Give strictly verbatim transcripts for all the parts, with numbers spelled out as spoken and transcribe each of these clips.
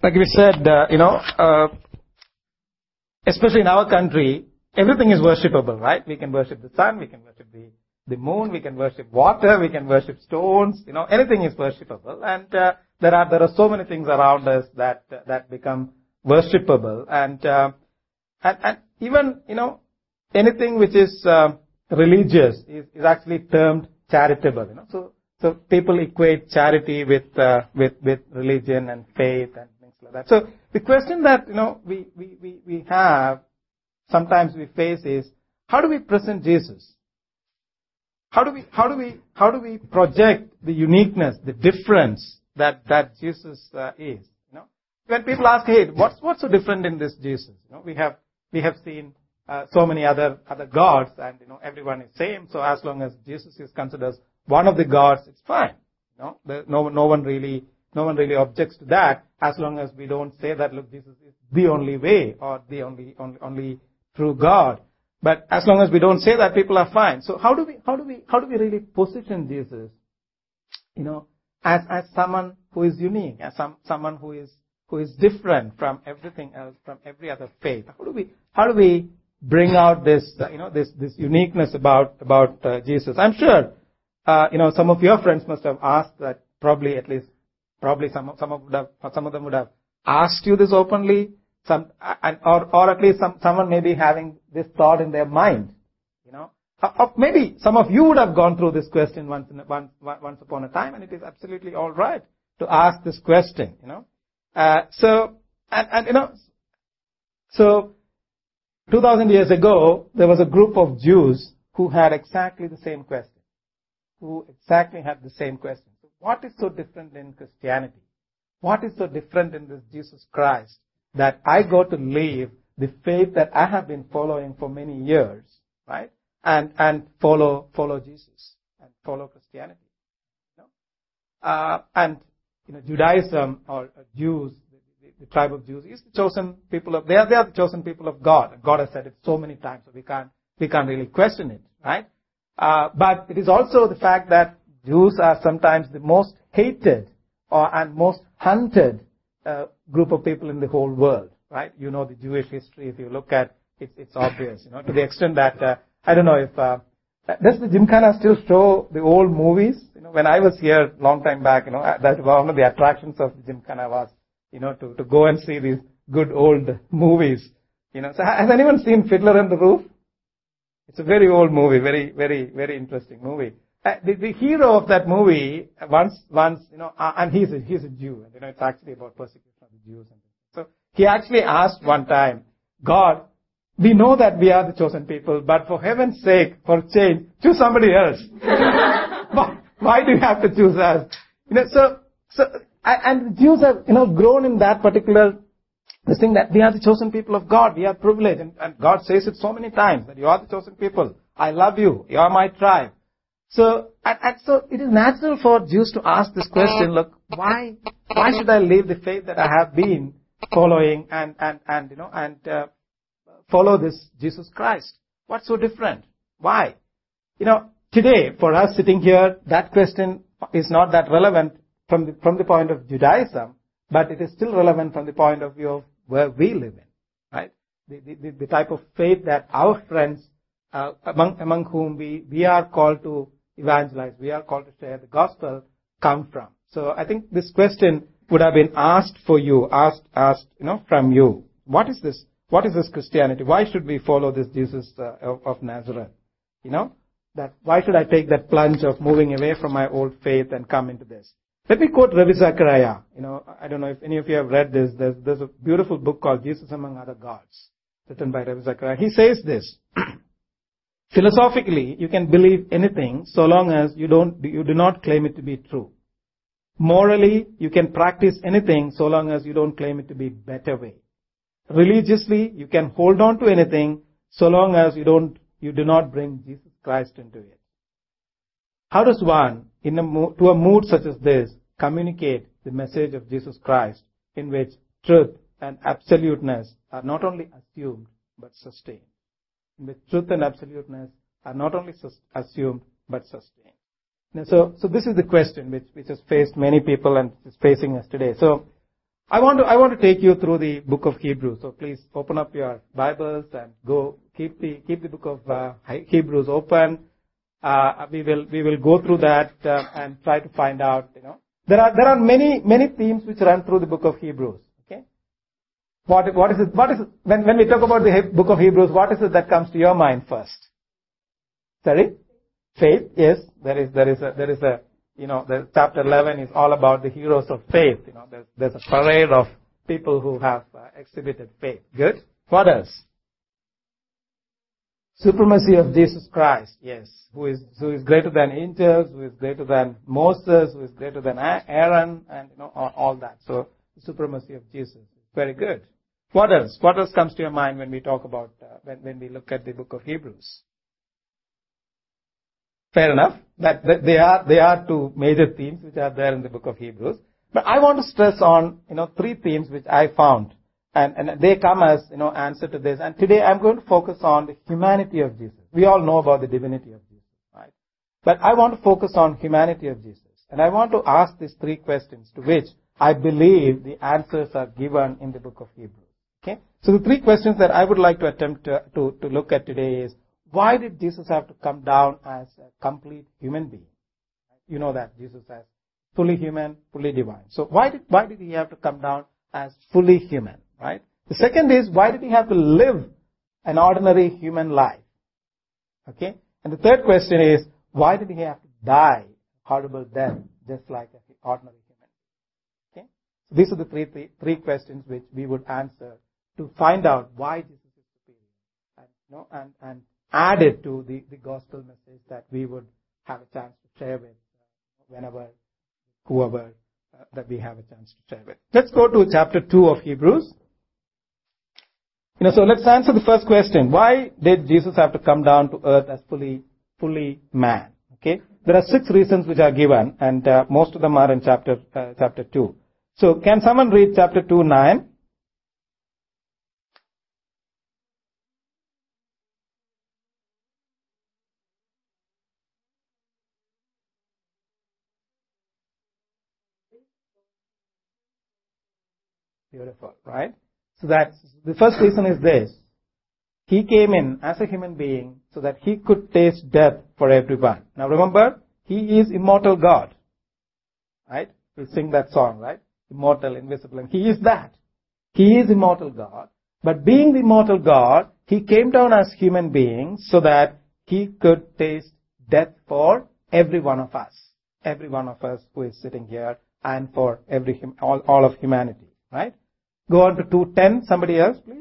Like we said, uh, you know, uh, especially in our country, everything is worshipable, right? We can worship the sun, we can worship the, the moon, we can worship water, we can worship stones, you know, anything is worshipable. And uh, there are there are so many things around us that uh, that become worshipable. And, uh, and and even, you know, anything which is uh, religious is, is actually termed charitable, you know. So so people equate charity with uh, with with religion and faith and things like that. So the question that, you know, we we we, we have sometimes we face is, how do we present Jesus? How do we how do we how do we project the uniqueness, the difference that that Jesus uh, is? You know, when people ask, hey, what's what's so different in this Jesus? You know, we have we have seen uh, so many other other gods, and you know everyone is same. So as long as Jesus is considered one of the gods, it's fine. You know, there, no no one really no one really objects to that, as long as we don't say that, look, Jesus is the only way or the only only only true God. But as long as we don't say that, people are fine. So how do we, how do we, how do we really position Jesus, you know, as, as someone who is unique, as some, someone who is, who is different from everything else, from every other faith? How do we, how do we bring out this, uh, you know, this, this uniqueness about, about uh, Jesus? I'm sure, uh, you know, some of your friends must have asked that, probably at least, probably some, some of, would have, some of them would have asked you this openly. Some, and, or, or at least some, someone may be having this thought in their mind, you know. Or maybe some of you would have gone through this question once, in a, once, once upon a time, and it is absolutely all right to ask this question, you know. Uh, so, and, and you know, so two thousand years ago, there was a group of Jews who had exactly the same question, who exactly had the same question. So what is so different in Christianity? What is so different in this Jesus Christ, that I go to live the faith that I have been following for many years, right? And and follow follow Jesus and follow Christianity. You know? Uh, and you know, Judaism or Jews, the, the, the tribe of Jews, is the chosen people of. They are they are the chosen people of God. And God has said it so many times, so we can't we can't really question it, right? Uh, but it is also the fact that Jews are sometimes the most hated or and most hunted Uh, group of people in the whole world, right? You know the Jewish history. If you look at it, it's obvious, you know, to the extent that uh, I don't know if uh, does the Gymkhana still show the old movies? You know, when I was here long time back, you know, that was one of the attractions of the Gymkhana was, you know, to to go and see these good old movies. You know, so has anyone seen Fiddler on the Roof? It's a very old movie, very very very interesting movie. Uh, the, the hero of that movie, once, once, you know, uh, and he's a, he's a Jew, and you know, it's actually about persecution of the Jews. And so he actually asked one time, God, we know that we are the chosen people, but for heaven's sake, for change, choose somebody else. why, why do you have to choose us? You know, so, so, and the Jews have, you know, grown in that particular, this thing that we are the chosen people of God, we are privileged, and, and God says it so many times, that you are the chosen people, I love you, you are my tribe. So, and, and so it is natural for Jews to ask this question, look, why, why should I leave the faith that I have been following and, and, and, you know, and, uh, follow this Jesus Christ? What's so different? Why? You know, today, for us sitting here, that question is not that relevant from the, from the point of Judaism, but it is still relevant from the point of view of where we live in, right? The, the, the type of faith that our friends, uh, among, among whom we, we are called to evangelize, we are called to share the gospel, come from. So I think this question would have been asked for you, asked, asked, you know, from you. What is this? What is this Christianity? Why should we follow this Jesus uh, of, of Nazareth? You know, that why should I take that plunge of moving away from my old faith and come into this? Let me quote Ravi Zachariah. You know, I don't know if any of you have read this. There's, there's a beautiful book called Jesus Among Other Gods, written by Ravi Zachariah. He says this. Philosophically, you can believe anything so long as you don't, you do not claim it to be true. Morally, you can practice anything so long as you don't claim it to be better way. Religiously, you can hold on to anything so long as you don't, you do not bring Jesus Christ into it. How does one, in a mo- to a mood such as this, communicate the message of Jesus Christ in which truth and absoluteness are not only assumed but sustained? In which truth and absoluteness are not only sus- assumed but sustained. And so, so this is the question which, which has faced many people and is facing us today. So, I want to, I want to take you through the book of Hebrews. So please open up your Bibles and go, keep the, keep the book of uh, Hebrews open. Uh, we will, we will go through that uh, and try to find out, you know. There are, there are many, many themes which run through the book of Hebrews. Okay. What, what is it, what is it, when, when we talk about the book of Hebrews, what is it that comes to your mind first? Sorry? Faith, yes. There is, there is a, there is a, you know, the chapter eleven is all about the heroes of faith. You know, there's, there's a parade of people who have uh, exhibited faith. Good. What else? Supremacy of Jesus Christ. Yes. Who is, who is greater than angels, who is greater than Moses, who is greater than Aaron, and, you know, all, all that. So, the supremacy of Jesus. Very good. What else? What else comes to your mind when we talk about, uh, when, when we look at the book of Hebrews? Fair enough. That, that they are, they are two major themes which are there in the book of Hebrews. But I want to stress on, you know, three themes which I found. And, and they come as, you know, answer to this. And today I'm going to focus on the humanity of Jesus. We all know about the divinity of Jesus, right? But I want to focus on humanity of Jesus. And I want to ask these three questions to which I believe the answers are given in the book of Hebrews. Okay? So the three questions that I would like to attempt to, to, to look at today is, why did Jesus have to come down as a complete human being? You know that Jesus is fully human, fully divine. So why did, why did he have to come down as fully human, right? The second is, why did he have to live an ordinary human life? Okay? And the third question is, why did he have to die a horrible death just like an ordinary human? Okay? So these are the three, three, three questions which we would answer to find out why Jesus is superior. And, you know, and, and added to the, the gospel message that we would have a chance to share with uh, whenever, whoever uh, that we have a chance to share with. Let's go to chapter two of Hebrews. You know, so let's answer the first question. Why did Jesus have to come down to earth as fully, fully man? Okay. There are six reasons which are given, and uh, most of them are in chapter, uh, chapter two. So can someone read chapter two, nine? Beautiful, right? So that's, the first reason is this. He came in as a human being so that he could taste death for everyone. Now remember, he is immortal God. Right? We sing that song, right? Immortal, invisible, and he is that. He is immortal God. But being the immortal God, he came down as human being so that he could taste death for every one of us. Every one of us who is sitting here, and for every, all, all of humanity. Right? Go on to two ten. Somebody else, please.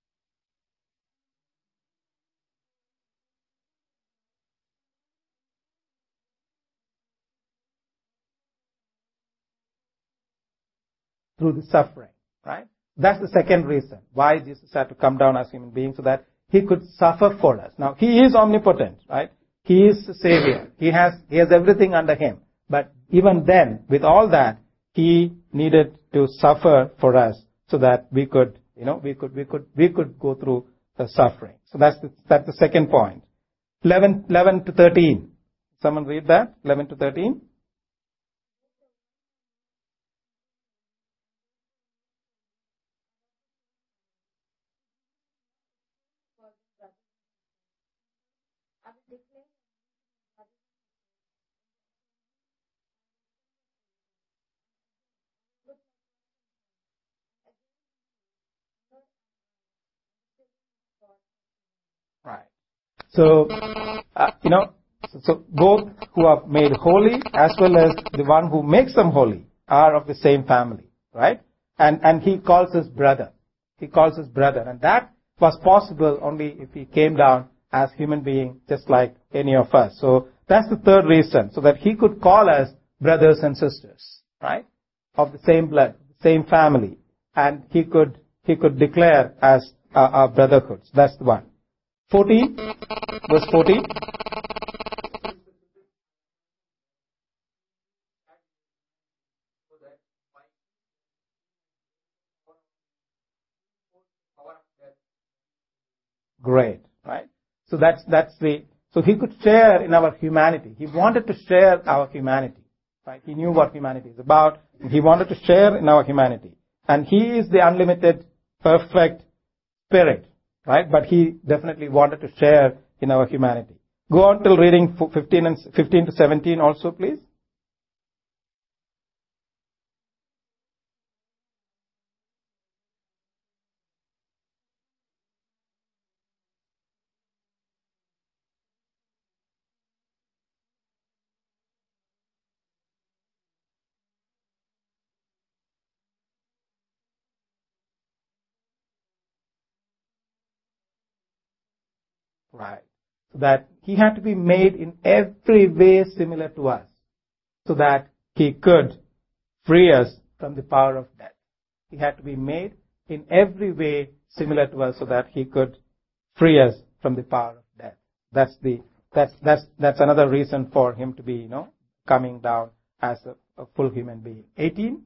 Through the suffering, right? That's the second reason why Jesus had to come down as human being, so that he could suffer for us. Now, he is omnipotent, right? He is the Savior. He has, he has everything under him. But even then, with all that, he needed to suffer for us, so that we could, you know, we could, we could, we could go through the suffering. So that's the, that's the second point. eleven, eleven to thirteen. Someone read that? eleven to thirteen. Right. So, uh, you know, so, so both who are made holy as well as the one who makes them holy are of the same family, right? And, and he calls us brother. He calls us brother. And that was possible only if he came down as human being, just like any of us. So that's the third reason, so that he could call us brothers and sisters, right? Of the same blood, same family. And he could, he could declare as uh, our brotherhood. So that's the one. fourteen, verse fourteen. Great, right? So that's, that's the, so he could share in our humanity. He wanted to share our humanity, right? He knew what humanity is about, and he wanted to share in our humanity. And He is the unlimited, perfect Spirit, right? But He definitely wanted to share in our humanity. Go on till reading fifteen and fifteen to seventeen also, please. Right. So that He had to be made in every way similar to us, so that He could free us from the power of death. He had to be made in every way similar to us, so that He could free us from the power of death. That's the that's that's that's another reason for Him to be, you know, coming down as a, a full human being. eighteen.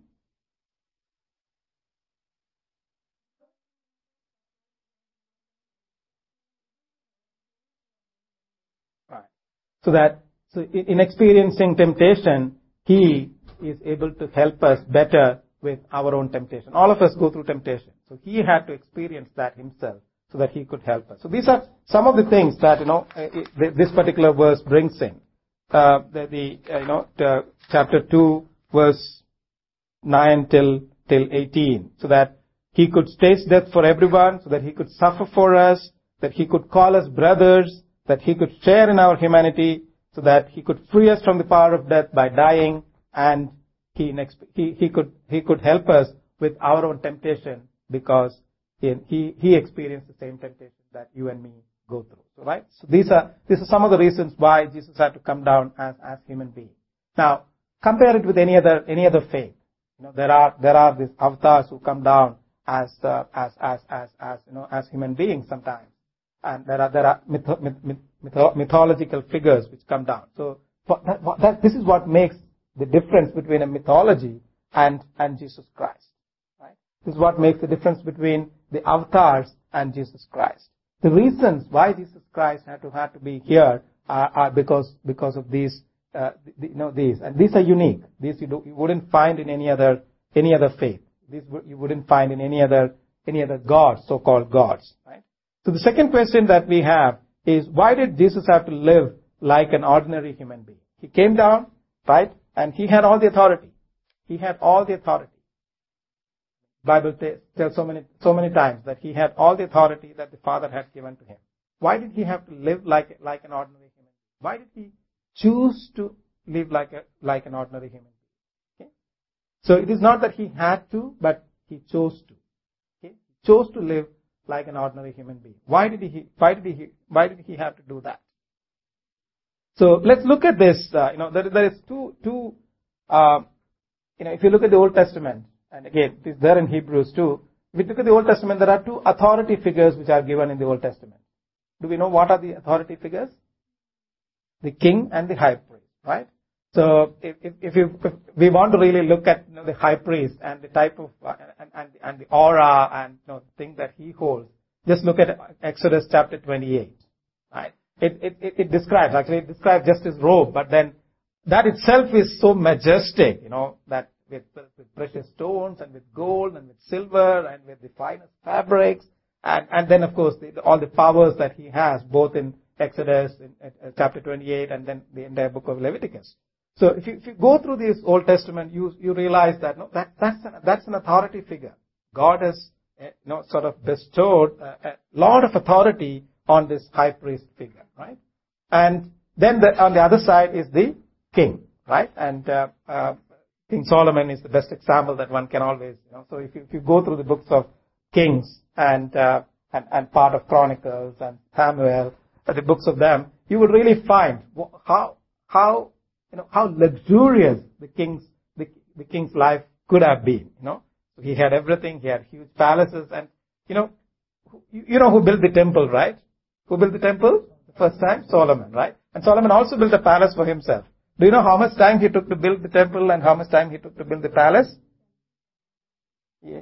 Right. So that so in, in experiencing temptation, He is able to help us better with our own temptation. All of us go through temptation. So He had to experience that Himself so that He could help us. So these are some of the things that, you know, this particular verse brings in. Uh, the, the uh, you know, the, chapter two, verse nine till, till eighteen. So that He could taste death for everyone, so that He could suffer for us, that He could call us brothers, that He could share in our humanity, so that He could free us from the power of death by dying, and He, he, he could, He could help us with our own temptation, because He, He experienced the same temptation that you and me go through. So, right? So these are, these are some of the reasons why Jesus had to come down as, as human being. Now, compare it with any other, any other faith. You know, there are, there are these avatars who come down as, uh, as, as, as, as, you know, as human beings sometimes. And there are, there are mytho, myth, mytho, mythological figures which come down. So, that, that, this is what makes the difference between a mythology and, and Jesus Christ. Right? This is what makes the difference between the avatars and Jesus Christ. The reasons why Jesus Christ had to had to be here are, are because because of these, uh, the, you know, these, and these are unique. These you, do, you wouldn't find in any other any other faith. These you wouldn't find in any other any other gods, so-called gods. Right? So the second question that we have is, why did Jesus have to live like an ordinary human being? He came down, right, and He had all the authority. He had all the authority. Bible tells so many, so many times that He had all the authority that the Father had given to Him. Why did He have to live like, like an ordinary human being? Why did He choose to live like a, like an ordinary human being? Okay? So it is not that He had to, but He chose to. Okay? He chose to live like an ordinary human being. Why did He, why did He, why did He have to do that? So let's look at this. Uh, you know, there, there is two, two, uh, you know, if you look at the Old Testament, and again, it is there in Hebrews too. If you look at the Old Testament, there are two authority figures which are given in the Old Testament. Do we know what are the authority figures? The king and the high priest, right? So if, if, if, you, if we want to really look at, you know, the high priest and the type of, uh, and, and, and the aura and, you know, the thing that he holds, just look at Exodus chapter twenty-eight, right? It, it, it, it describes, actually it describes just his robe, but then that itself is so majestic, you know, that with, with precious stones and with gold and with silver and with the finest fabrics, and, and then of course the, all the powers that he has, both in Exodus in, in chapter twenty-eight and then the entire book of Leviticus. So if you, if you go through this Old Testament, you, you realize that, no, that, that's an, that's an authority figure. God has, you know, sort of bestowed a, a lot of authority on this high priest figure, right? And then the, on the other side is the king, right? And, uh, uh, King Solomon is the best example that one can always, you know, so if you, if you go through the books of Kings and, uh, and, and part of Chronicles and Samuel, uh, the books of them, you will really find how, how, you know, how luxurious the king's, the, the king's life could have been, you know. So he had everything, he had huge palaces and, you know, you, you know who built the temple, right? Who built the temple? The first time? Solomon, right? And Solomon also built a palace for himself. Do you know how much time he took to build the temple and how much time he took to build the palace? Yeah.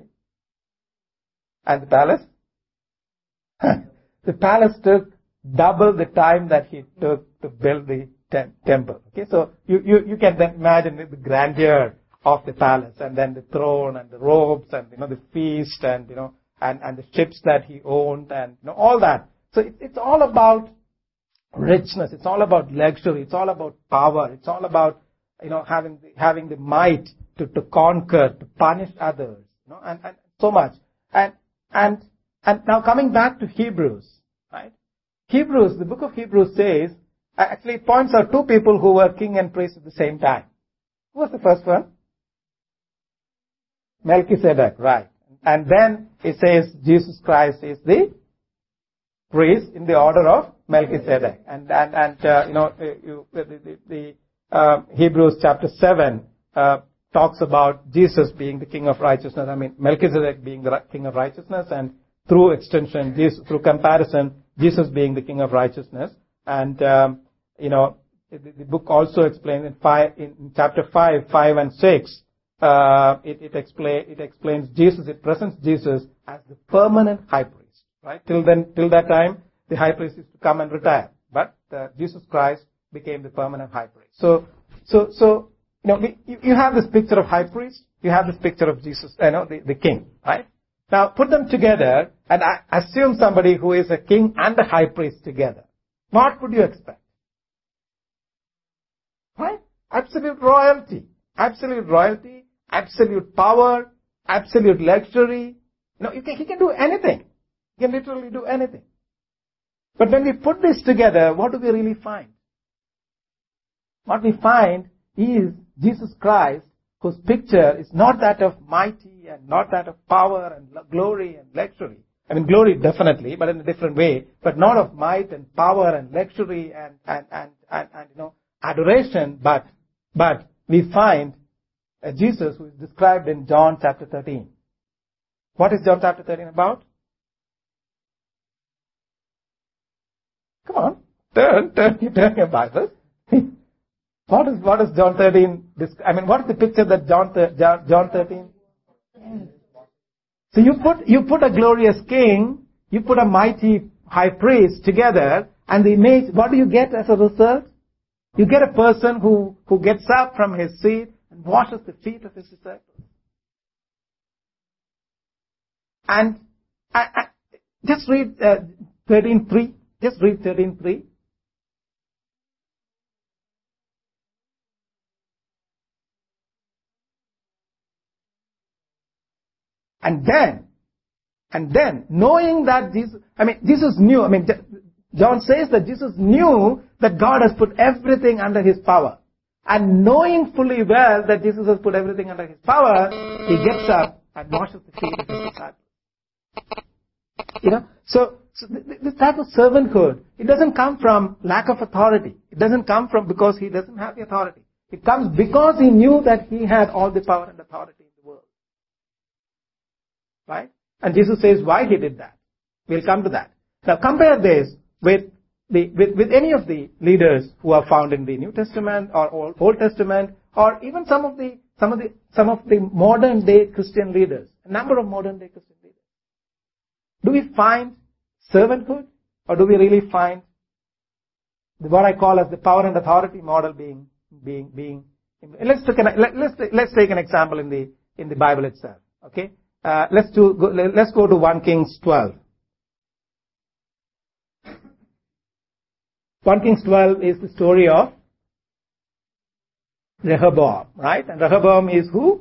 And the palace? The palace took double the time that he took to build the tem- temple. Okay, so you, you, you can then imagine the grandeur of the palace, and then the throne and the robes and, you know, the feast and, you know, and, and the ships that he owned and, you know, all that. So it, it's all about richness. It's all about luxury. It's all about power. It's all about, you know, having the, having the might to, to conquer, to punish others, you know, and, and so much. And, and, and now coming back to Hebrews, right? Hebrews, the book of Hebrews says, actually it points out two people who were king and priest at the same time. Who was the first one? Melchizedek, right. And then it says Jesus Christ is the priest in the order of Melchizedek. And, and, and uh, you know, you, the, the, the uh, Hebrews chapter seven uh, talks about Jesus being the king of righteousness. I mean, Melchizedek being the king of righteousness, and through extension, Jesus, through comparison, Jesus being the king of righteousness. And, um, you know, the, the book also explains in, five, in chapter five, five and six, uh, it, it, explain, it explains Jesus, it presents Jesus as the permanent high priest, right? Till then, till that time, the high priest is to come and retire. But uh, Jesus Christ became the permanent high priest. So, so, so, you know, we, you, you have this picture of high priest, you have this picture of Jesus, you know, the, the king, right? Now, put them together, and I assume somebody who is a king and a high priest together. What would you expect? Right? Absolute royalty. Absolute royalty, absolute power, absolute luxury. No, you can, he can do anything. He can literally do anything. But when we put this together, what do we really find? What we find is Jesus Christ, whose picture is not that of mighty and not that of power and glory and luxury. I mean, glory definitely, but in a different way. But not of might and power and luxury and, and, and, and, and you know, adoration. But, but we find a Jesus who is described in John chapter thirteen. What is John chapter thirteen about? Come on, turn, turn, turn your Bible. What is, what is John thirteen? I mean, what is the picture that John, John thirteen? So you put, you put a glorious king, you put a mighty high priest together, and the image, what do you get as a result? You get a person who, who gets up from his seat and washes the feet of his disciples. And I, I, just read uh, thirteen three. Just read thirteen three. And then, and then, knowing that Jesus, I mean, Jesus knew, I mean, John says that Jesus knew that God has put everything under his power. And knowing fully well that Jesus has put everything under his power, he gets up and washes the feet of his disciples. You know, so, so this type of servanthood, it doesn't come from lack of authority. It doesn't come from because he doesn't have the authority. It comes because he knew that he had all the power and authority in the world. Right? And Jesus says why he did that. We'll come to that. Now compare this with the, with, with any of the leaders who are found in the New Testament or Old, Old Testament, or even some of the, some of the, some of the modern day Christian leaders. A number of modern day Christian leaders. Do we find servanthood, or do we really find the, what I call as the power and authority model being, being, being, let's take an, let, let's, let's take an example in the, in the Bible itself. Okay? Uh, let's do, go, let's go to First Kings twelve. First Kings twelve is the story of Rehoboam, right? And Rehoboam is who?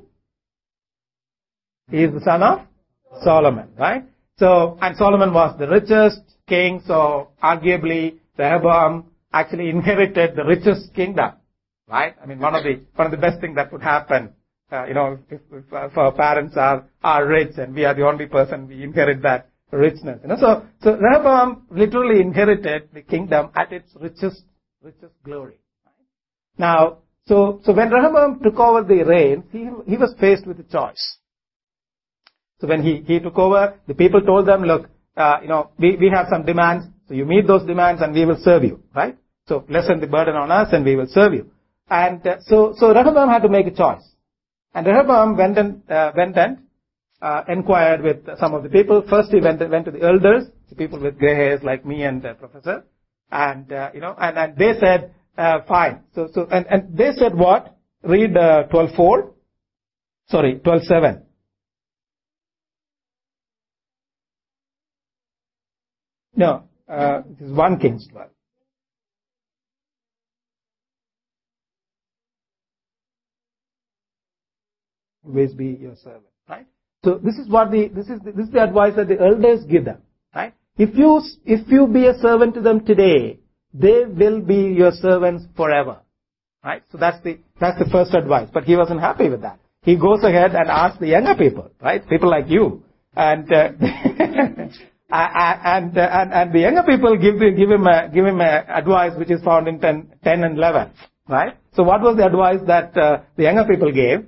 He is the son of Solomon, right? So, and Solomon was the richest king, so arguably Rehoboam actually inherited the richest kingdom, right? I mean, one of the, one of the best things that could happen, uh, you know, if, if, uh, if our parents are, are rich and we are the only person, we inherit that richness, you know. So, so Rehoboam literally inherited the kingdom at its richest, richest glory. Right? Now, so, so when Rehoboam took over the reign, he, he was faced with a choice. So when he, he took over, the people told them, look, uh, you know, we, we have some demands, so you meet those demands and we will serve you, right? So lessen the burden on us and we will serve you. And uh, so, so Rehoboam had to make a choice. And Rehoboam went and, uh, went and, uh, inquired with some of the people. First he went, went to the elders, the people with gray hairs like me and uh, Professor. And, uh, you know, and, and they said, uh, fine. So, so, and, and they said what? Read, uh, twelve four. Sorry, twelve seven. No, uh, it is First Kings twelve. Always be your servant, right? So this is what the this is the, this is the advice that the elders give them, right? If you if you be a servant to them today, they will be your servants forever, right? So that's the that's the first advice. But he wasn't happy with that. He goes ahead and asks the younger people, right? People like you, and uh, and, uh, and and the younger people give the, give him a, give him a advice which is found in ten, ten and eleven, right? So what was the advice that uh, the younger people gave?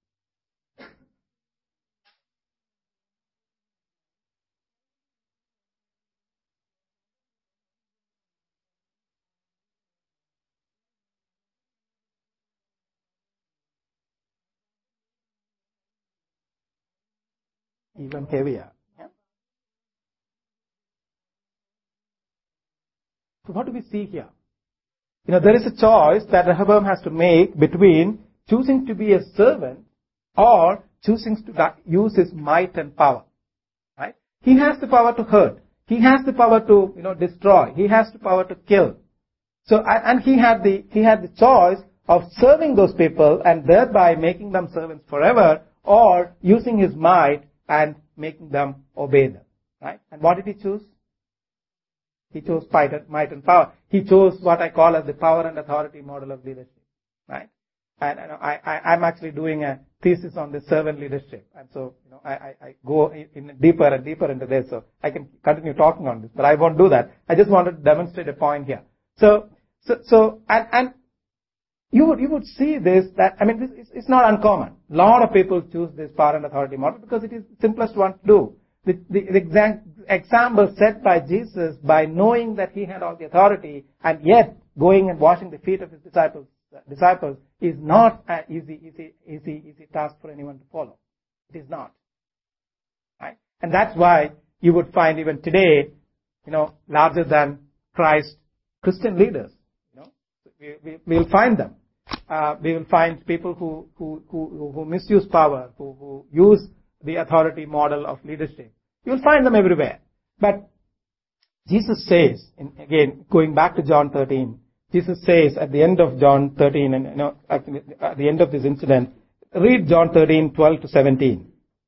Even heavier. Yeah. So what do we see here? You know, there is a choice that Rehoboam has to make between choosing to be a servant or choosing to use his might and power. Right? He has the power to hurt. He has the power to, you know, destroy. He has the power to kill. So, and he had the, he had the choice of serving those people and thereby making them servants forever, or using his might and making them obey them, right? And what did he choose? He chose might and power. He chose what I call as the power and authority model of leadership, right? And, and I, I, I'm actually doing a thesis on the servant leadership, and so you know I, I, I go in, in deeper and deeper into this. So I can continue talking on this, but I won't do that. I just wanted to demonstrate a point here. So, so, so, and and You would, you would see this, that, I mean, this is, it's not uncommon. A lot of people choose this power and authority model because it is the simplest one to do. The, the, the exact example set by Jesus, by knowing that he had all the authority and yet going and washing the feet of his disciples, uh, disciples is not an easy, easy, easy, easy task for anyone to follow. It is not. Right? And that's why you would find even today, you know, larger than Christ Christian leaders, you know, we, we, we'll find them. Uh, we will find people who, who, who, who misuse power, who, who use the authority model of leadership. You will find them everywhere. But Jesus says, in, again, going back to John thirteen, Jesus says at the end of John thirteen, and you know, at the end of this incident, read John thirteen, twelve to seventeen.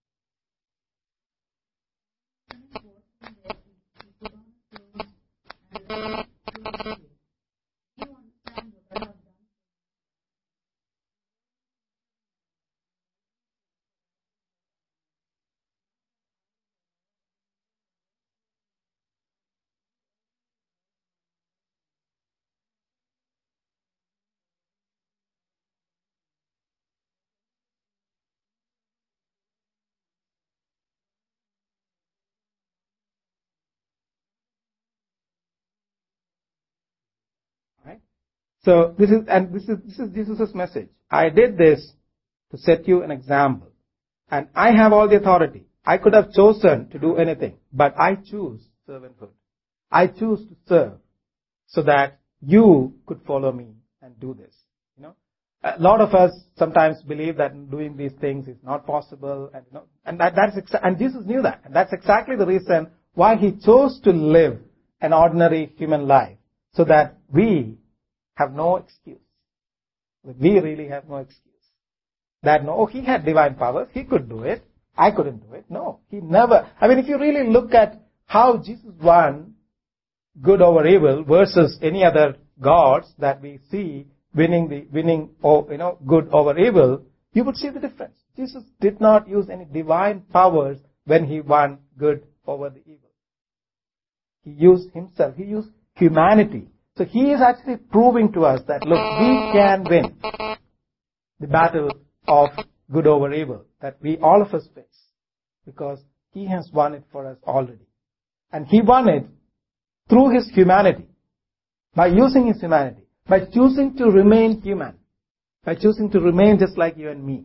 So this is, and this is, this is Jesus' message. I did this to set you an example. And I have all the authority. I could have chosen to do anything, but I choose servanthood. I choose to serve so that you could follow me and do this. You know, a lot of us sometimes believe that doing these things is not possible, and you know, and that, that's exa- and Jesus knew that, and that's exactly the reason why he chose to live an ordinary human life, so that we have no excuse. We really have no excuse. That no, oh, he had divine powers, he could do it, I couldn't do it. No, he never. I mean, if you really look at how Jesus won good over evil versus any other gods that we see winning the winning, oh, you know, good over evil, you would see the difference. Jesus did not use any divine powers when he won good over the evil. He used himself. He used humanity. So he is actually proving to us that, look, we can win the battle of good over evil that we, all of us face, because he has won it for us already. And he won it through his humanity, by using his humanity, by choosing to remain human, by choosing to remain just like you and me,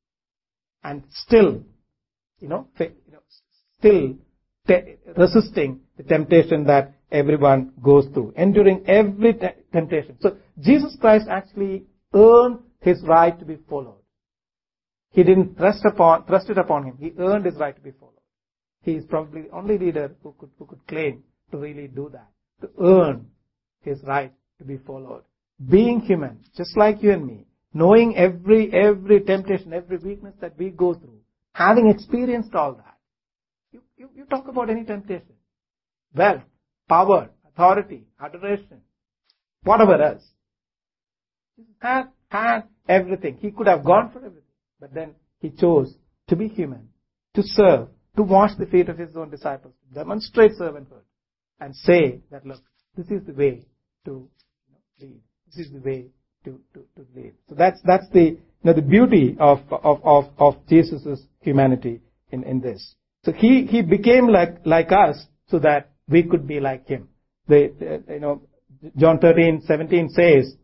and still, you know, you know still te- resisting the temptation that everyone goes through, enduring every te- temptation. So Jesus Christ actually earned his right to be followed. He didn't thrust upon, thrust it upon him. He earned his right to be followed. He is probably the only leader who could, who could claim to really do that, to earn his right to be followed. Being human, just like you and me, knowing every, every temptation, every weakness that we go through, having experienced all that. You, you, you talk about any temptation. Wealth, power, authority, adoration, whatever else. He had, had everything. He could have gone for everything. But then he chose to be human, to serve, to wash the feet of his own disciples, to demonstrate servanthood, and say that, look, this is the way to you know, lead. This is the way to, to, to lead. So that's, that's the, you know, the beauty of, of, of, of Jesus' humanity in, in this. So he, he became like, like us so that we could be like him. The, the, you know, John thirteen seventeen says,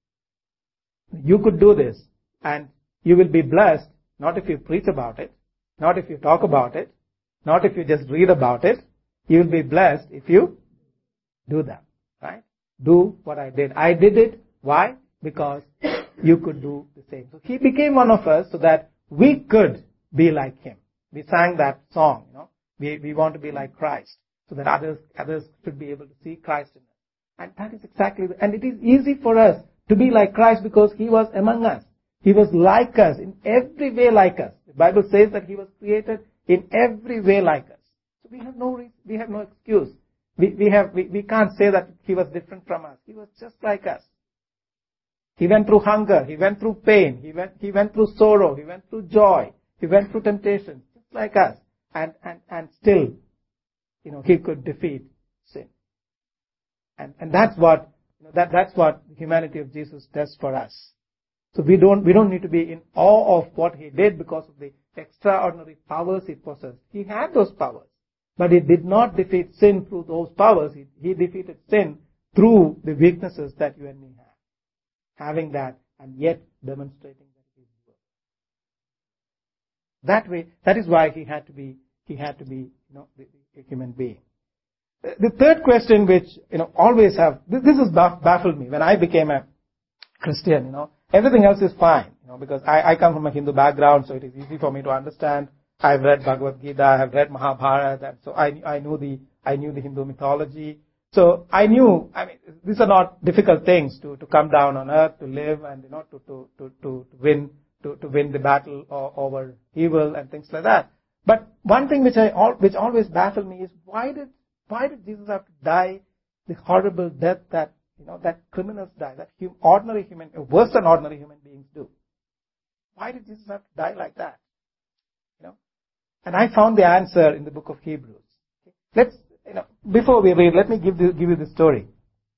you could do this and you will be blessed, not if you preach about it, not if you talk about it, not if you just read about it. You will be blessed if you do that, right? Do what I did. I did it. Why? Because you could do the same. So he became one of us so that we could be like him. We sang that song, you know. We, we want to be like Christ so that others, others should be able to see Christ in us. And that is exactly, the, and it is easy for us to be like Christ because he was among us. He was like us, in every way like us. The Bible says that he was created in every way like us. So we have no reason, we have no excuse. We, we have, we, we can't say that he was different from us. He was just like us. He went through hunger. He went through pain. He went, he went through sorrow. He went through joy. He went through temptation, just like us. And, and, and still, you know, he could defeat sin. And, and that's what, you know, that, that's what the humanity of Jesus does for us. So we don't, we don't need to be in awe of what he did because of the extraordinary powers he possessed. He had those powers, but he did not defeat sin through those powers. He, he defeated sin through the weaknesses that you and me have. Having that and yet demonstrating that it is good. That way, that is why he had to be, he had to be, you know, a human being. The third question which, you know, always have, this, this has baffled me when I became a Christian, you know. Everything else is fine, you know, because I, I come from a Hindu background, so it is easy for me to understand. I've read Bhagavad Gita, I've read Mahabharata, and so I, I knew the, I knew the Hindu mythology. So I knew, I mean, these are not difficult things to, to come down on earth, to live and, you know, to, to, to, to win, to, to win the battle over evil and things like that. But one thing which I, which always baffled me is why did, why did Jesus have to die the horrible death that, you know, that criminals die, that hum, ordinary human, worse than ordinary human beings do? Why did Jesus have to die like that? You know? And I found the answer in the book of Hebrews. Let's, you know, before we read, let me give the, give you the story.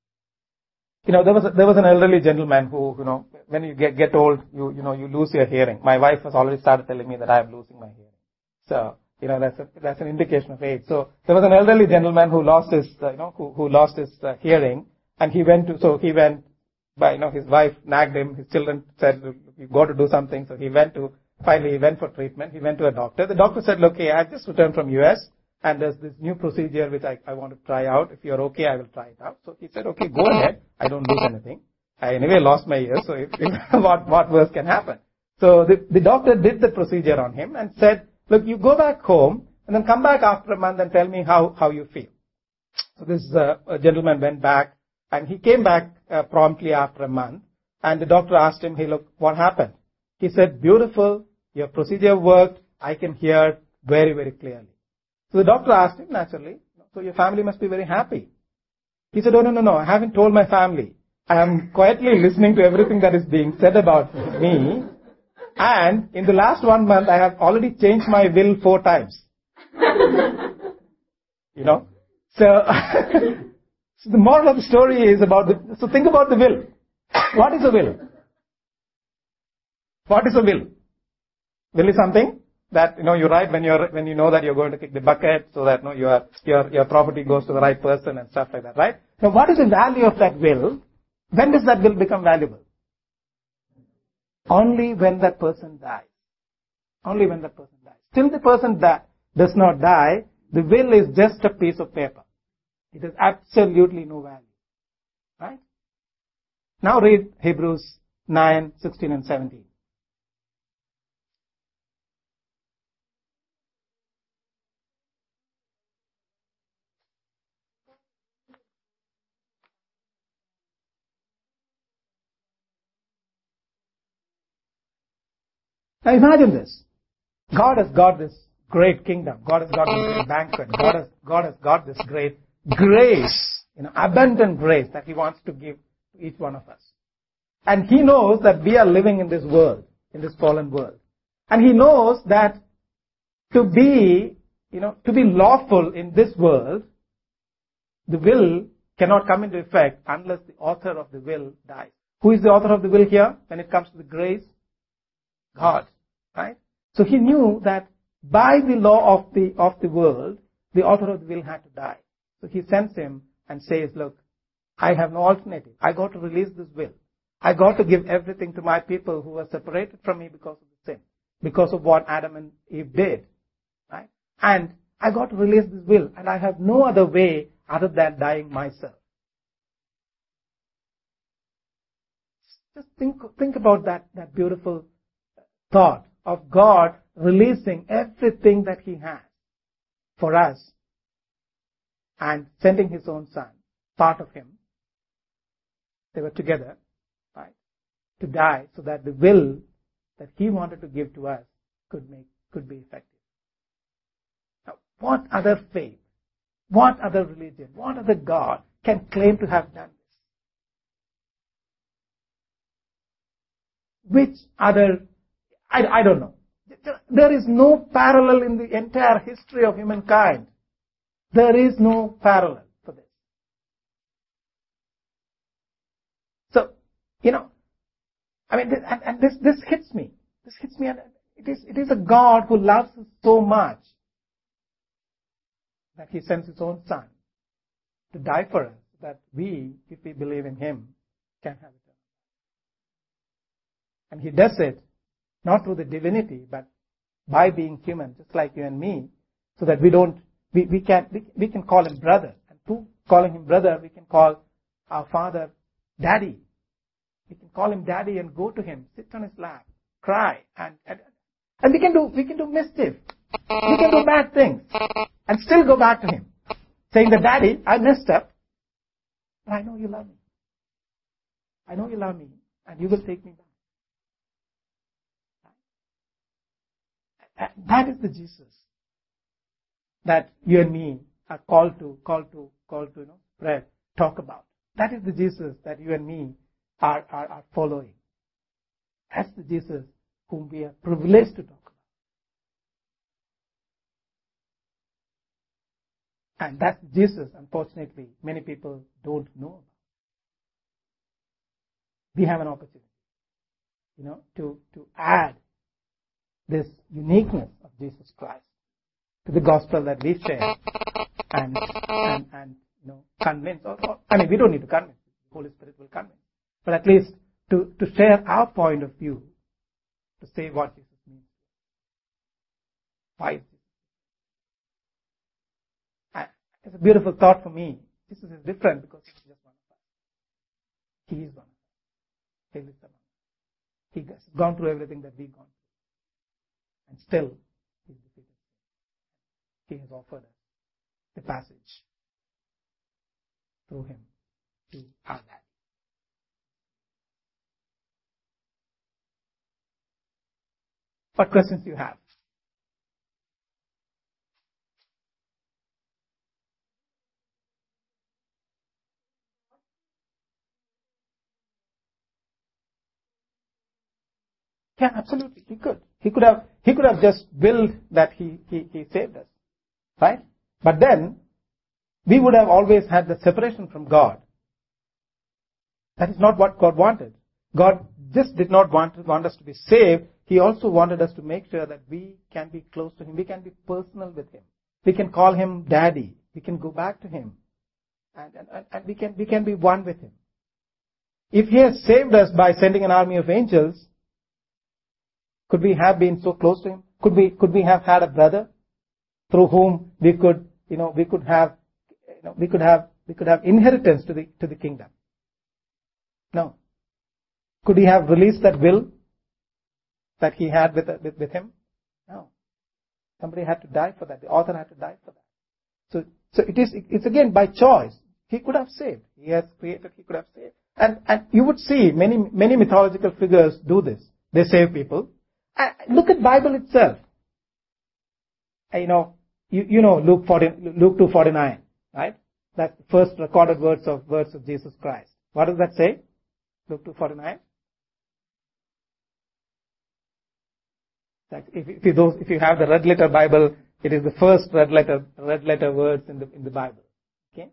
You know, there was a, there was an elderly gentleman who, you know, when you get get old, you you know, you lose your hearing. My wife has already started telling me that I am losing my hearing. So, you know, that's a, that's an indication of age. So there was an elderly gentleman who lost his, uh, you know, who who lost his uh, hearing, and he went to, so he went, by, you know, his wife nagged him. His children said, "You got to do something." So he went to, finally he went for treatment. He went to a doctor. The doctor said, "Look, hey, I just returned from U S and there's this new procedure which I, I want to try out. If you're okay, I will try it out." So he said, "Okay, go ahead. I don't lose anything. I anyway lost my ear, so if, if, what, what worse can happen?" So the, the doctor did the procedure on him and said, "Look, you go back home and then come back after a month and tell me how, how you feel." So this uh, a gentleman went back and he came back uh, promptly after a month, and the doctor asked him, "Hey, look, what happened?" He said, "Beautiful, your procedure worked. I can hear very, very clearly." So the doctor asked him naturally, "So your family must be very happy." He said, "Oh, no, no, no, I haven't told my family. I am quietly listening to everything that is being said about me. And in the last one month, I have already changed my will four times." You know? So, so the moral of the story is about the, so think about the will. What is a will? What is a will? Will is something that, you know, you write when you're, when you know that you're going to kick the bucket so that, you know, your, your, your property goes to the right person and stuff like that, right? Now what is the value of that will? When does that will become valuable? Only when that person dies. Only when that person dies. Till the person die, does not die, the will is just a piece of paper. It has absolutely no value. Right? Now read Hebrews nine, sixteen and seventeen. Now imagine this. God has got this great kingdom. God has got this great banquet. God has, God has got this great grace, you know, abundant grace that He wants to give to each one of us. And He knows that we are living in this world, in this fallen world. And He knows that to be, you know, to be lawful in this world, the will cannot come into effect unless the author of the will dies. Who is the author of the will here when it comes to the grace? God, right? So He knew that by the law of the, of the world, the author of the will had to die. So He sends Him and says, look, I have no alternative. I got to release this will. I got to give everything to my people who were separated from me because of the sin, because of what Adam and Eve did, right? And I got to release this will, and I have no other way other than dying myself. Just think, think about that, that beautiful thought of God releasing everything that He has for us and sending His own Son, part of Him. They were together, right, to die so that the will that He wanted to give to us could make, could be effective. Now, what other faith, what other religion, what other God can claim to have done this? Which other, I, I don't know. There is no parallel in the entire history of humankind. There is no parallel for this. So, you know, I mean, and, and this, this hits me. This hits me, and it is, it is a God who loves us so much that He sends His own Son to die for us, that we, if we believe in Him, can have it. And He does it not through the divinity, but by being human, just like you and me, so that we don't, we, we can, we, we can call Him brother. And through calling Him brother, we can call our Father Daddy. We can call Him Daddy and go to Him, sit on His lap, cry, and, and, and we can do, we can do mischief. We can do bad things and still go back to Him, saying that, Daddy, I messed up, but I know you love me. I know you love me, and you will take me back. That is the Jesus that you and me are called to, called to, called to, you know, pray, talk about. That is the Jesus that you and me are, are, are following. That's the Jesus whom we are privileged to talk about. And that's Jesus, unfortunately, many people don't know about. We have an opportunity, you know, to, to add this uniqueness of Jesus Christ to the gospel that we share, and and, and you know, convince. Or, or, I mean, we don't need to convince; the Holy Spirit will convince. But at least to to share our point of view, to say what Jesus means. Why is Jesus? And it's a beautiful thought for me. Jesus is different because He's just one of us. He is one of us. He is the one. He has gone through everything that we've gone through. And still, He's defeated. He has offered us the passage through Him to our Daddy. What questions do you have? Yeah, absolutely. He could. He could have, he could have just willed that he, he, he saved us. Right? But then, we would have always had the separation from God. That is not what God wanted. God just did not want, want us to be saved. He also wanted us to make sure that we can be close to Him. We can be personal with Him. We can call Him Daddy. We can go back to Him. And, and, and we can, we can be one with Him. If He has saved us by sending an army of angels, could we have been so close to Him? Could we, could we have had a brother through whom we could, you know, we could have, you know, we could have, we could have inheritance to the, to the kingdom? No. Could He have released that will that He had with, with, with Him? No. Somebody had to die for that. The author had to die for that. So, so it is, it's again by choice. He could have saved. He has created, He could have saved. And, and you would see many, many mythological figures do this. They save people. Uh, look at Bible itself. Uh, you know, you, you know Luke forty, Luke two forty-nine, right? That's the first recorded words of words of Jesus Christ. What does that say? Luke two forty-nine. That if, if you those, if you have the red letter Bible, it is the first red letter red letter words in the in the Bible. Okay.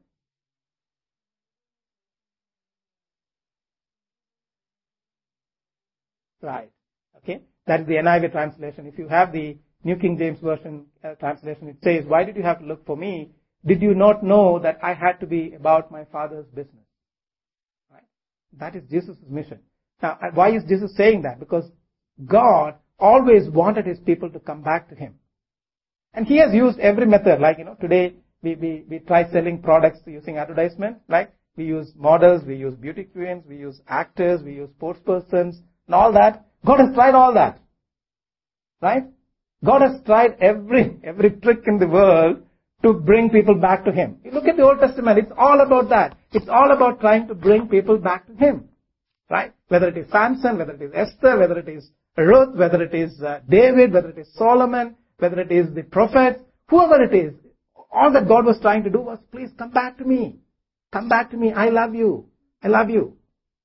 Right. Okay. That is the N I V translation. If you have the New King James Version uh, translation, it says, "Why did you have to look for me? Did you not know that I had to be about my Father's business?" Right. That is Jesus' mission. Now, why is Jesus saying that? Because God always wanted His people to come back to Him. And He has used every method. Like, you know, today we, we, we try selling products using advertisement, right? We use models, we use beauty queens, we use actors, we use sports persons, and all that. God has tried all that. Right? God has tried every, every trick in the world to bring people back to Him. You look at the Old Testament, it's all about that. It's all about trying to bring people back to Him. Right? Whether it is Samson, whether it is Esther, whether it is Ruth, whether it is uh, David, whether it is Solomon, whether it is the prophets, whoever it is, all that God was trying to do was, please come back to me. Come back to me. I love you. I love you.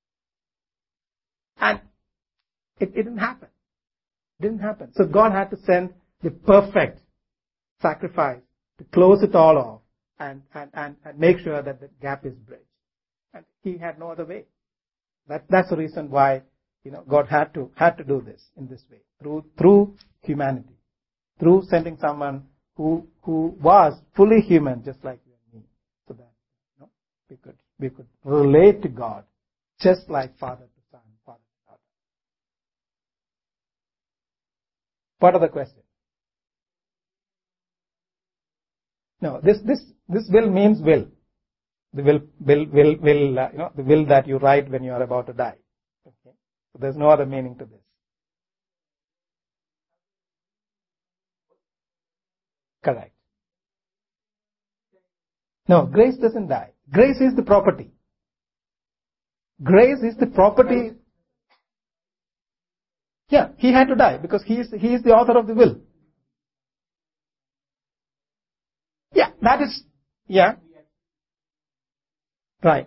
And it, it didn't happen. It didn't happen. So God had to send the perfect sacrifice to close it all off and, and, and, and make sure that the gap is bridged. And He had no other way. That, that's the reason why, you know, God had to, had to do this in this way, through, through humanity, through sending someone who, who was fully human, just like you and me, so that, you know, we could, we could relate to God, just like father to son, father to daughter. What are the questions? No, this, this, this will means will. The will, will, will, will, uh, you know, the will that you write when you are about to die. Okay. So there's no other meaning to this. Correct. No, grace doesn't die. Grace is the property. Grace is the property. Yeah, He had to die because He is, He is the author of the will. Yeah, that is, yeah. Right.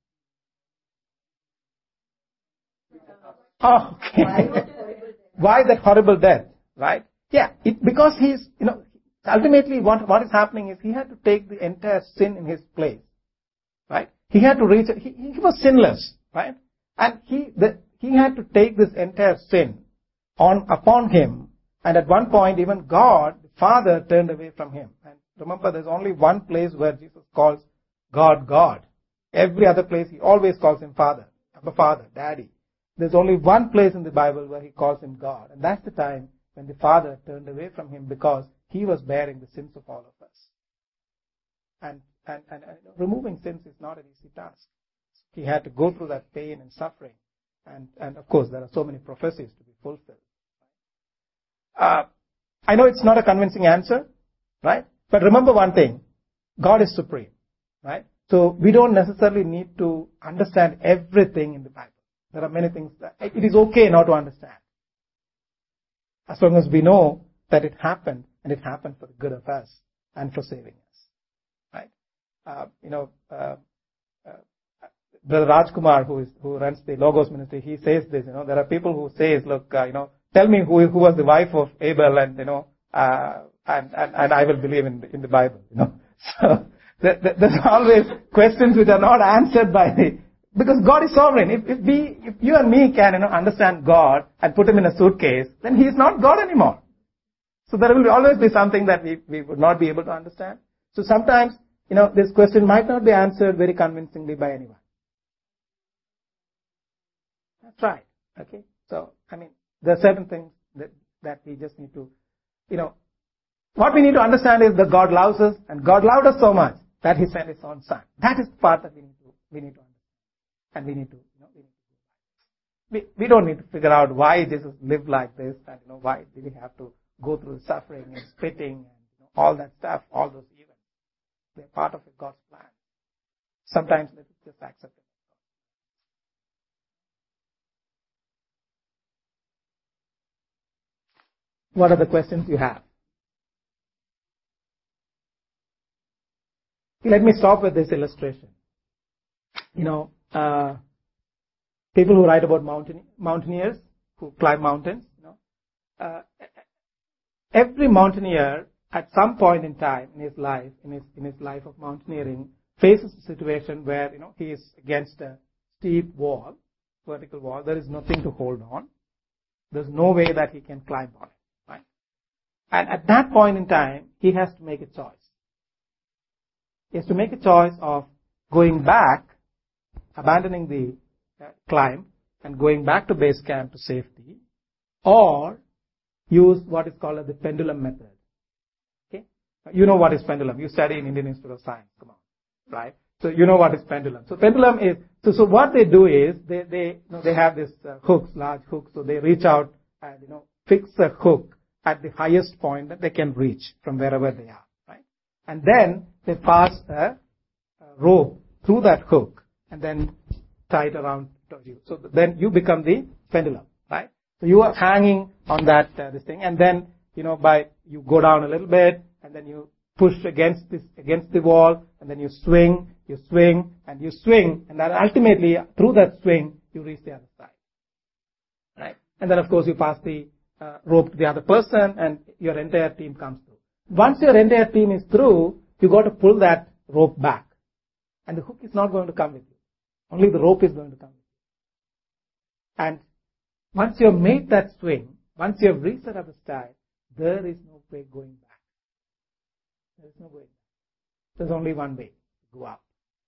Oh, okay. Why that horrible death? Right? Yeah, it, because He's, you know, ultimately what, what is happening is He had to take the entire sin in His place. Right? He had to reach, he, he was sinless. Right? And He, the, He had to take this entire sin on, upon Him. And at one point, even God, the Father, turned away from Him. And remember, there's only one place where Jesus calls God, God. Every other place, He always calls Him Father, Abba Father, Daddy. There's only one place in the Bible where He calls Him God. And that's the time when the Father turned away from Him because He was bearing the sins of all of us. And, and, and, and removing sins is not an easy task. He had to go through that pain and suffering. And, and of course, there are so many prophecies to be fulfilled. Uh, I know it's not a convincing answer, right? But remember one thing, God is supreme, right? So we don't necessarily need to understand everything in the Bible. There are many things that it is okay not to understand. As long as we know that it happened and it happened for the good of us and for saving us, right? Uh, you know, uh, uh, Brother Rajkumar, who is who runs the Logos ministry, he says this. You know, there are people who says, look, uh, you know, tell me who who was the wife of Abel, and you know, uh, and, and and I will believe in the, in the Bible. You know, so there, there, there's always questions which are not answered by the because God is sovereign. If if we if you and me can you know understand God and put Him in a suitcase, then He is not God anymore. So there will always be something that we we would not be able to understand. So sometimes you know this question might not be answered very convincingly by anyone. That's right. Okay. So I mean. There are certain things that, that we just need to, you know, what we need to understand is that God loves us and God loved us so much that He sent His own Son. That is the part that we need to, we need to understand. And we need to, you know, we need to, we, we don't need to figure out why Jesus lived like this and, you know, why did He have to go through suffering and spitting and, you know, all that stuff, all those events. They're part of God's plan. Sometimes let's just accept it. What are the questions you have? Let me stop with this illustration. You know, uh, people who write about mountain, mountaineers who climb mountains, you know, uh, every mountaineer at some point in time in his life, in his in his life of mountaineering, faces a situation where, you know, he is against a steep wall, vertical wall. There is nothing to hold on. There's no way that he can climb on it, right? And at that point in time, he has to make a choice. He has to make a choice of going back, abandoning the uh, climb, and going back to base camp to safety, or use what is called as the pendulum method. Okay? You know what is pendulum. You study in Indian Institute of Science. Come on. Right? So you know what is pendulum. So pendulum is, so, so what they do is, they, they, you know, they have this uh, hooks, large hooks, so they reach out and, you know, fix a hook at the highest point that they can reach from wherever they are, right? And then they pass a, a rope through that hook and then tie it around you. So then you become the pendulum, right? So you are hanging on that, uh, this thing, and then, you know, by, you go down a little bit, and then you push against this, against the wall, and then you swing, you swing, and you swing, and then ultimately, through that swing, you reach the other side. Right? And then of course you pass the uh, rope to the other person, and your entire team comes through. Once your entire team is through, you got to pull that rope back. And the hook is not going to come with you. Only the rope is going to come with you. And once you have made that swing, once you have reached the other side, there is no way going back. There is no way back. There's only one way to go up.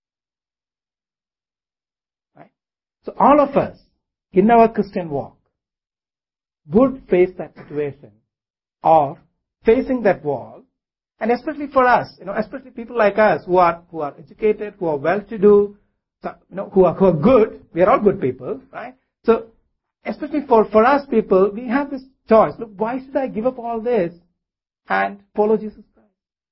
Right? So all of us, in our Christian walk, would face that situation of facing that wall, and especially for us, you know, especially people like us who are who are educated, who are well-to-do, you know, who are who are good. We are all good people, right? So, especially for for us people, we have this choice. Look, why should I give up all this and follow Jesus Christ?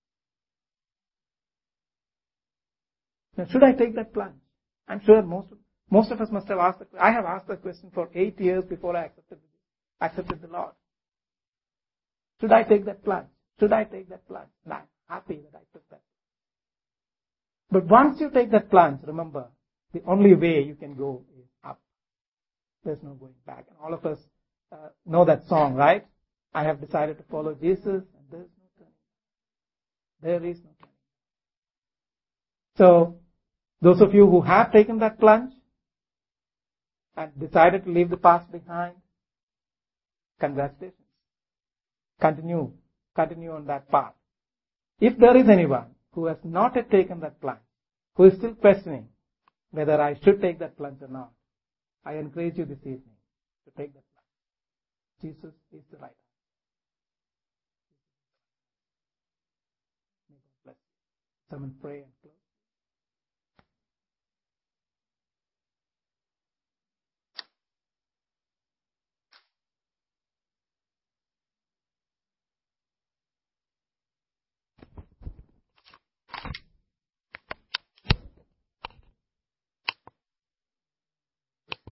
Now, should I take that plunge? I'm sure most of, most of us must have asked. The, I have asked that question for eight years before I accepted accepted the Lord. Should I take that plunge? Should I take that plunge? And I'm happy that I took that. But once you take that plunge, remember, the only way you can go is up. There's no going back. And all of us uh, know that song, right? I have decided to follow Jesus, and there's no turning back. There is no turning back. So, those of you who have taken that plunge and decided to leave the past behind, congratulations. Continue. Continue on that path. If there is anyone who has not yet taken that plunge, who is still questioning whether I should take that plunge or not, I encourage you this evening to take that plunge. Jesus is the right answer. May God bless you. Someone pray and close.